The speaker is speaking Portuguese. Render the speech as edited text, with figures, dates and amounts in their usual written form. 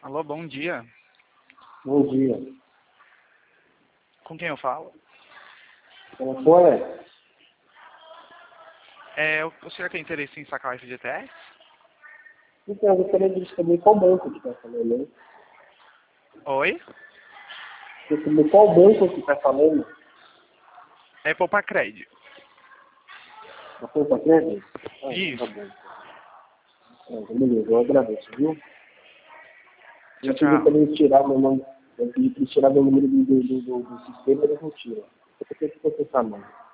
Alô, bom dia. Bom dia. Com quem eu falo? Como foi? O senhor tem interesse em sacar o FGTS? Então, eu gostaria de saber qual banco que está falando, né? Oi? Quer saber qual banco que está falando? É Poupa Crédito. A Poupa Crédito? Isso. Tá bom. Beleza, eu agradeço, viu? Eu Tchau, pedi para tchau. eles tirar meu nome, eu pedi para eles tirar meu número do sistema e eles não tiram. Eu tenho que processar, mano.